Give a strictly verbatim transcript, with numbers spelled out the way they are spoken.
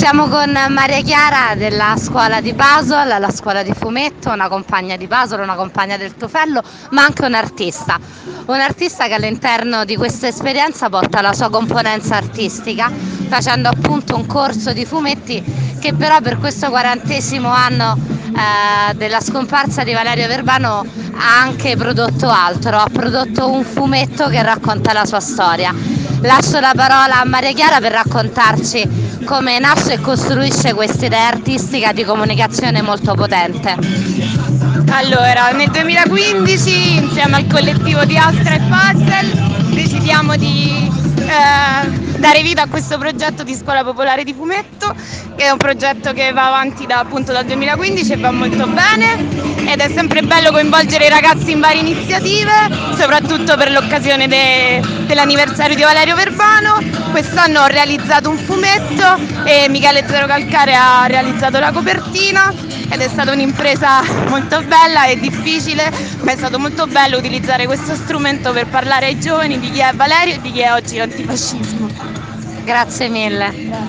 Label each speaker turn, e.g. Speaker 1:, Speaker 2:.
Speaker 1: Siamo con Maria Chiara della scuola di Puzzle, la scuola di fumetto, una compagna di Puzzle, una compagna del Tufello, ma anche un artista. Un artista che all'interno di questa esperienza porta la sua componenza artistica, facendo appunto un corso di fumetti che però per questo quarantesimo anno eh, della scomparsa di Valerio Verbano ha anche prodotto altro, ha prodotto un fumetto che racconta la sua storia. Lascio la parola a Maria Chiara per raccontarci come nasce e costruisce questa idea artistica di comunicazione molto potente.
Speaker 2: Allora, nel duemilaquindici, insieme al collettivo di Astra e Puzzle, decidiamo di eh, dare vita a questo progetto di Scuola Popolare di Fumetto, che è un progetto che va avanti da, appunto dal duemilaquindici e va molto bene, ed è sempre bello coinvolgere i ragazzi in varie iniziative, soprattutto per l'occasione de, dell'anniversario di Valerio Verbano. Quest'anno ho realizzato un fumetto e Michele Zero Calcare ha realizzato la copertina, ed è stata un'impresa molto bella e difficile, ma è stato molto bello utilizzare questo strumento per parlare ai giovani di chi è Valerio e di chi è oggi l'antifascismo.
Speaker 1: Grazie mille.